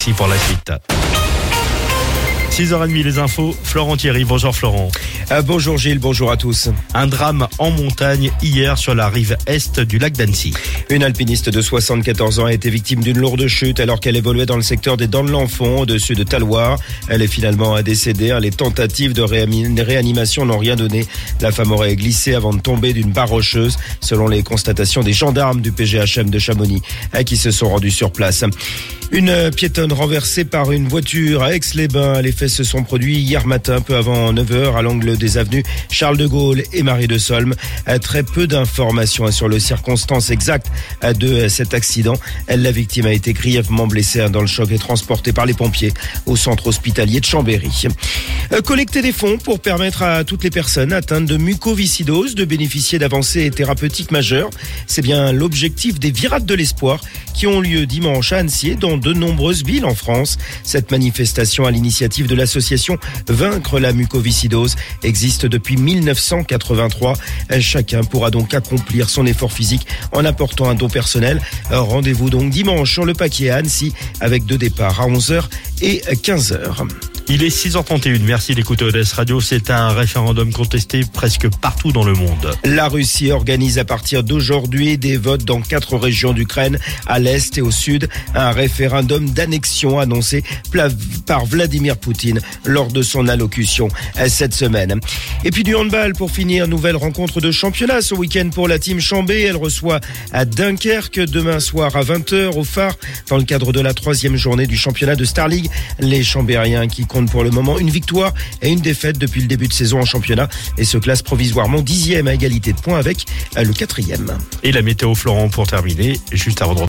aussi pour la suite. 6h30 les infos, Florent Thierry. Bonjour Florent. Bonjour Gilles, bonjour à tous. Un drame en montagne hier sur la rive est du lac d'Annecy. Une alpiniste de 74 ans a été victime d'une lourde chute alors qu'elle évoluait dans le secteur des Dents de l'Enfant, au-dessus de Talloires. Elle est finalement décédée. Les tentatives de réanimation n'ont rien donné. La femme aurait glissé avant de tomber d'une barre rocheuse, selon les constatations des gendarmes du PGHM de Chamonix, qui se sont rendus sur place. Une piétonne renversée par une voiture à Aix-les-Bains. Les faits se sont produits hier matin, peu avant 9h, à l'angle des avenues Charles de Gaulle et Marie de Solms. Très peu d'informations sur les circonstances exactes de cet accident. La victime a été grièvement blessée dans le choc et transportée par les pompiers au centre hospitalier de Chambéry. Collecter des fonds pour permettre à toutes les personnes atteintes de mucoviscidose de bénéficier d'avancées thérapeutiques majeures. C'est bien l'objectif des Virades de l'Espoir qui ont lieu dimanche à Annecy, dans de nombreuses villes en France. Cette manifestation à l'initiative de l'association Vaincre la mucoviscidose existe depuis 1983. Chacun pourra donc accomplir son effort physique en apportant un don personnel. Rendez-vous donc dimanche sur le Paquier à Annecy avec 2 départs à 11h et 15h. Il est 6h31, merci d'écouter ODS Radio. C'est un référendum contesté presque partout dans le monde. La Russie organise à partir d'aujourd'hui des votes dans 4 régions d'Ukraine, à l'est et au sud. Un référendum d'annexion annoncé par Vladimir Poutine lors de son allocution cette semaine. Et puis du handball pour finir, nouvelle rencontre de championnat ce week-end pour la team Chambé. Elle reçoit à Dunkerque demain soir à 20h au Phare dans le cadre de la 3e journée du championnat de Star League. Les Chambériens qui comptent pour le moment une victoire et une défaite depuis le début de saison en championnat et se classent provisoirement 10e à égalité de points avec le 4e. Et la météo Florent pour terminer, juste avant de